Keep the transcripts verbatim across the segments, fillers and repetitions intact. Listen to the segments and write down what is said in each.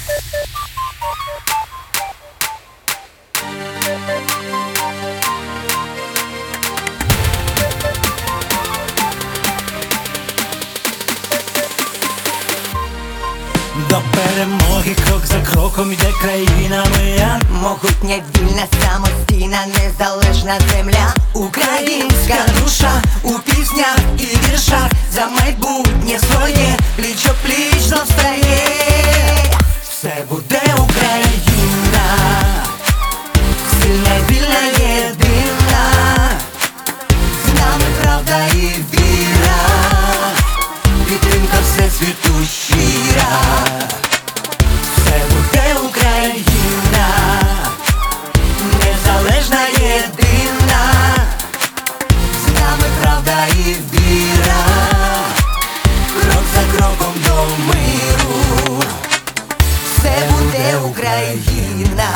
До перемоги крок за кроком йде країна моя. Могутня, вільна, самостійна, незалежна земля. Українська душа у піснях і віршах за майбутнє своє пліч-о-пліч зостає. Все буде Україна, сильна, вільна, єдина, з нами правда і віра, підтримка всесвіту щира. Все буде Україна, незалежна, єдина, з нами правда і віра, крок за кроком до миру. Все буде Україна.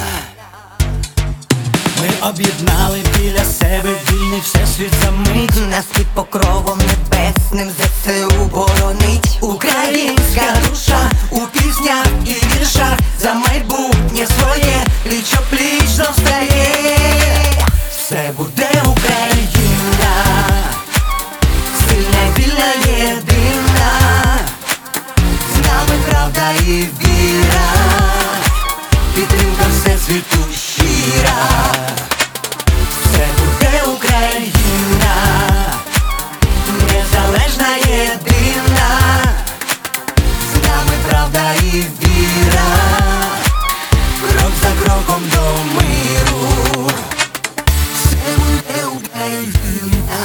Ми об'єднали біля себе вільний всесвіт за мить. Нас під покровом небесним ЗСУ боронить. Українська душа у піснях і віршах за майбутнє своє пліч-о-пліч зостає. Все буде Україна, сильна, вільна, єдина, з нами правда і віра, підтримка всесвіту щира. Все буде Україна, незалежна, єдина, з нами правда і віра, крок за кроком до миру. Все буде Україна.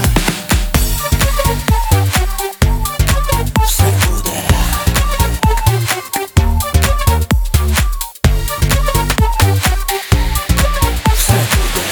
Все буде. Все буде.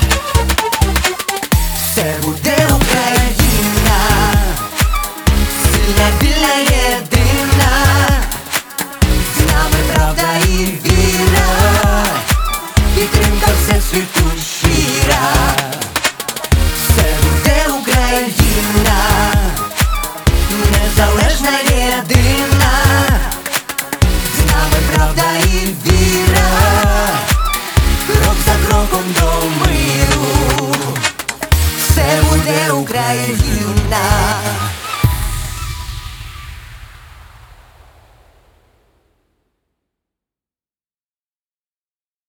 Все буде Україна, сильна, вільна, єдина, з нами правда і віра, підтримка всесвіту щира. Все буде Україна, незалежна, єдина, з нами правда і віра, крок за кроком до миру. Все буде Україна.